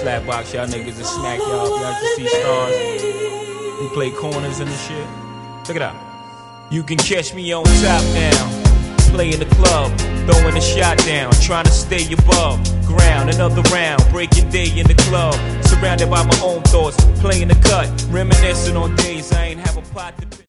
slap box y'all niggas and smack y'all if y'all can see stars. We play corners and the shit. Check it out. You can catch me on top now, play in the club, throwing a shot down, trying to stay above ground. Another round, breaking day in the club, surrounded by my own thoughts, playing the cut, reminiscing on days I ain't have a pot to